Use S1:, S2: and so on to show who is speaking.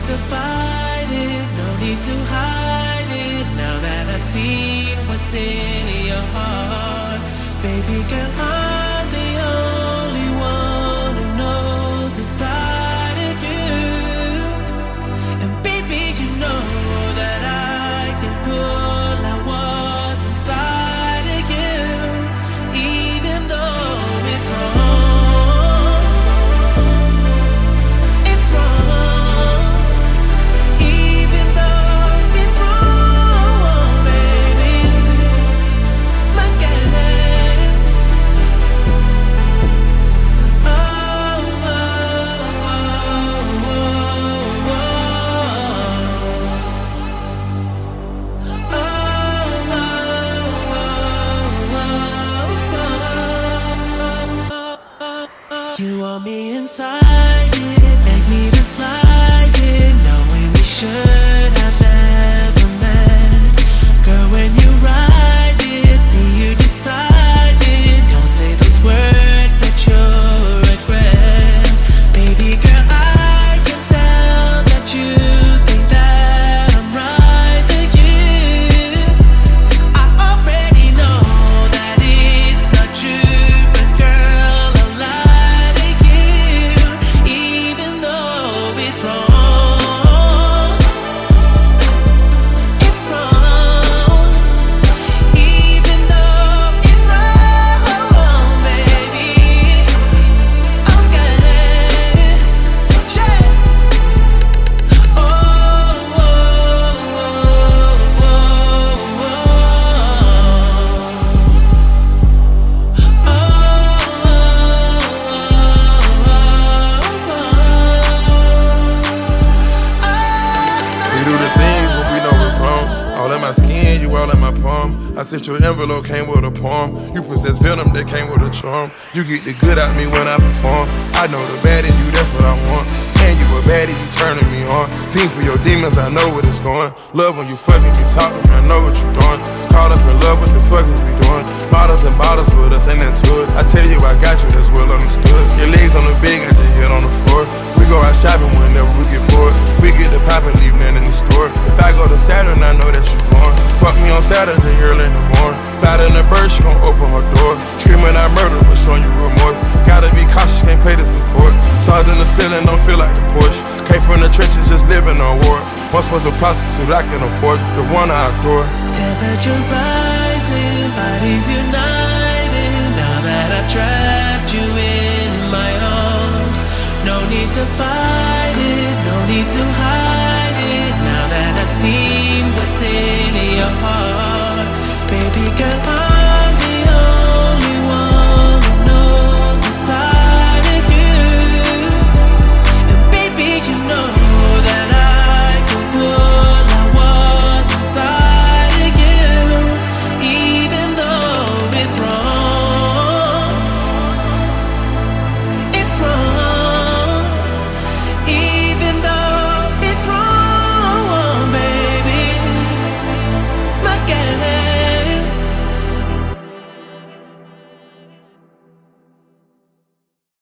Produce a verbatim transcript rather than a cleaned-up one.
S1: to fight it, no need to hide it. Now that I've seen what's in your heart, baby girl, I'm the only one who knows the side of you. And baby, you know that I can pull out what's inside of you, even though it's wrong. It's wrong. Even though it's wrong, baby. Look at it. Oh, oh, oh, oh, oh. You want me inside it, make me dislike it, knowing we should have never met. Girl, when you ride it, see you decided. Don't say those words that you'll regret. Baby girl, I can tell that you think that I'm right for you. I already know that it's not true, but girl, I'll lie to you, even though it's wrong. It's wrong. Even though it's wrong, baby. Okay. Shit. Oh, oh, oh, oh,
S2: We do the things when we know it's wrong. All in my skin, you all in my palm. I sent your envelope, came with a poem. You possess venom that came with a charm. You get the good out me when I perform. I know the bad in you, that's what I want. And you a baddie, you turning me on. Fiend for your demons, I know where it's going. Love when you fucking me, talking, I know what you're doing. Caught up in love, what the fuck is we doing? Bottles and bottles with us, ain't that to it? I tell you I got you, that's well understood. Your legs on the bed, got your head on the floor. We go out shopping whenever we get bored. We get the pop and leave nothing in the store. If I go to Saturn, I know that you born. Fuck me on Saturday, early in the morning. Fat in the bird, she gon' open her door. Screaming I murder, but showing you remorse. Gotta be cautious, can't pay the support. Stars in the ceiling, don't feel like the Porsche. Came from the trenches, just living on war. Once was a prostitute, I can afford the one I adore.
S1: temperature rising, bodies united. Now that I've trapped you in my arms, no need to fight it, no need to hide it. Now that I've seen what's in your heart, baby girl,